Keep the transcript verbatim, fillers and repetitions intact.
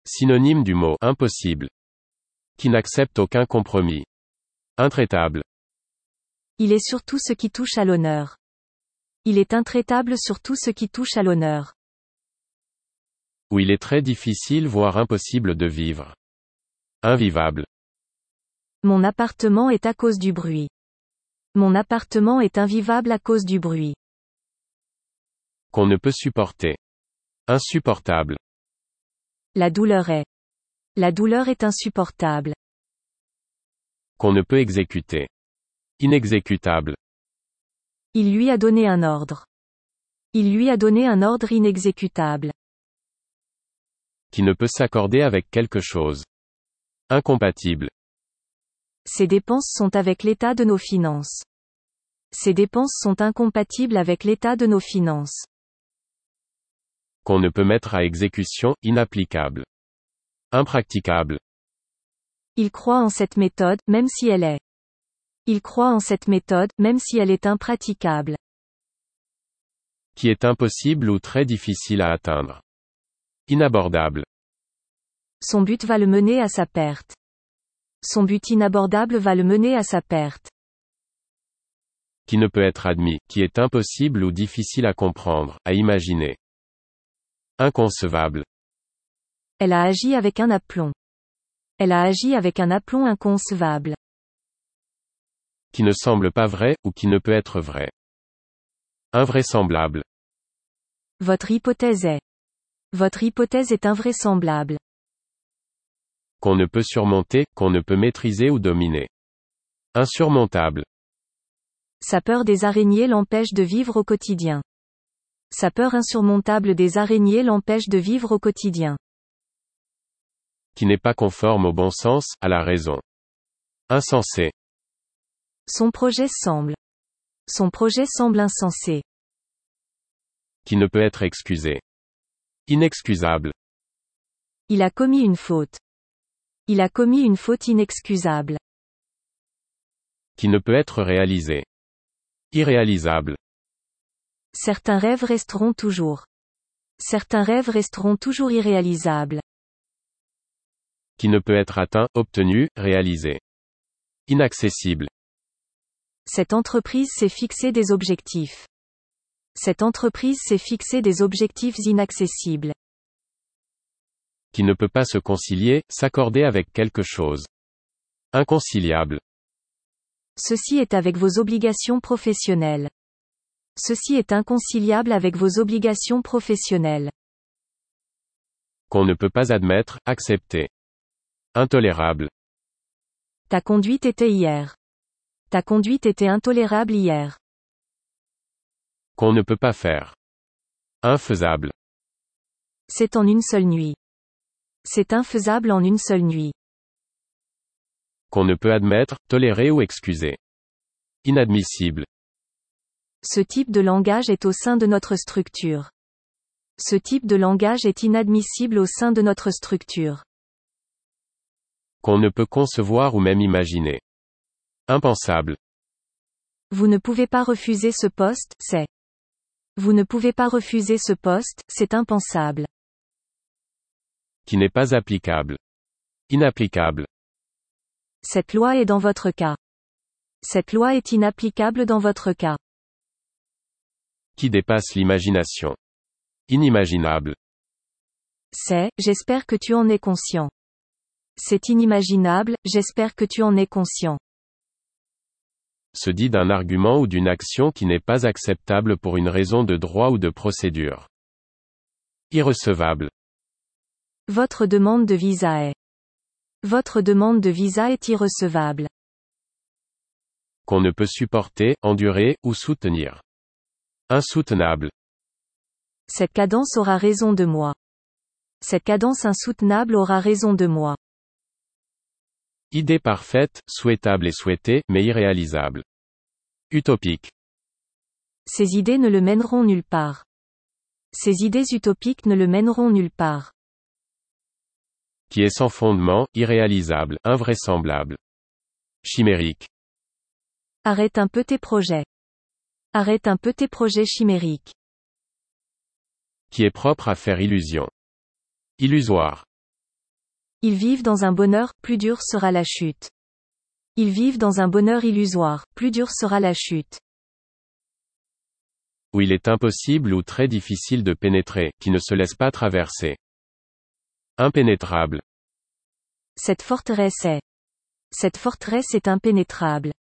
Synonyme du mot impossible. Qui n'accepte aucun compromis. Intraitable. Il est sur tout ce qui touche à l'honneur. Il est intraitable sur tout ce qui touche à l'honneur. Où il est très difficile voire impossible de vivre. Invivable. Mon appartement est à cause du bruit. Mon appartement est invivable à cause du bruit. Qu'on ne peut supporter. Insupportable. La douleur est. La douleur est insupportable. Qu'on ne peut exécuter. Inexécutable. Il lui a donné un ordre. Il lui a donné un ordre inexécutable. Qui ne peut s'accorder avec quelque chose. Incompatible. Ces dépenses sont avec l'état de nos finances. Ces dépenses sont incompatibles avec l'état de nos finances. Qu'on ne peut mettre à exécution, inapplicable. Impraticable. Il croit en cette méthode, même si elle est. Il croit en cette méthode, même si elle est impraticable. Qui est impossible ou très difficile à atteindre. Inabordable. Son but va le mener à sa perte. Son but inabordable va le mener à sa perte. Qui ne peut être admis, qui est impossible ou difficile à comprendre, à imaginer. Inconcevable. Elle a agi avec un aplomb. Elle a agi avec un aplomb inconcevable. Qui ne semble pas vrai, ou qui ne peut être vrai. Invraisemblable. Votre hypothèse est. Votre hypothèse est invraisemblable. Qu'on ne peut surmonter, qu'on ne peut maîtriser ou dominer. Insurmontable. Sa peur des araignées l'empêche de vivre au quotidien. Sa peur insurmontable des araignées l'empêche de vivre au quotidien. Qui n'est pas conforme au bon sens, à la raison. Insensé. Son projet semble. Son projet semble insensé. Qui ne peut être excusé. Inexcusable. Il a commis une faute. Il a commis une faute inexcusable. Qui ne peut être réalisé. Irréalisable. Certains rêves resteront toujours. Certains rêves resteront toujours irréalisables. Qui ne peut être atteint, obtenu, réalisé. Inaccessible. Cette entreprise s'est fixé des objectifs. Cette entreprise s'est fixé des objectifs inaccessibles. Qui ne peut pas se concilier, s'accorder avec quelque chose. Inconciliable. Ceci est avec vos obligations professionnelles. Ceci est inconciliable avec vos obligations professionnelles. Qu'on ne peut pas admettre, accepter. Intolérable. Ta conduite était hier. Ta conduite était intolérable hier. Qu'on ne peut pas faire. Infaisable. C'est en une seule nuit. C'est infaisable en une seule nuit. Qu'on ne peut admettre, tolérer ou excuser. Inadmissible. Ce type de langage est au sein de notre structure. Ce type de langage est inadmissible au sein de notre structure. Qu'on ne peut concevoir ou même imaginer. Impensable. Vous ne pouvez pas refuser ce poste, c'est. Vous ne pouvez pas refuser ce poste, c'est impensable. Qui n'est pas applicable. Inapplicable. Cette loi est dans votre cas. Cette loi est inapplicable dans votre cas. Qui dépasse l'imagination. Inimaginable. C'est, j'espère que tu en es conscient. C'est inimaginable, j'espère que tu en es conscient. Se dit d'un argument ou d'une action qui n'est pas acceptable pour une raison de droit ou de procédure. Irrecevable. Votre demande de visa est. Votre demande de visa est irrecevable. Qu'on ne peut supporter, endurer, ou soutenir. Insoutenable. Cette cadence aura raison de moi. Cette cadence insoutenable aura raison de moi. Idée parfaite, souhaitable et souhaitée, mais irréalisable. Utopique. Ces idées ne le mèneront nulle part. Ces idées utopiques ne le mèneront nulle part. Qui est sans fondement, irréalisable, invraisemblable. Chimérique. Arrête un peu tes projets. Arrête un peu tes projets chimériques. Qui est propre à faire illusion. Illusoire. Ils vivent dans un bonheur, plus dure sera la chute. Ils vivent dans un bonheur illusoire, plus dure sera la chute. Où il est impossible ou très difficile de pénétrer, qui ne se laisse pas traverser. Impénétrable. Cette forteresse est. Cette forteresse est impénétrable.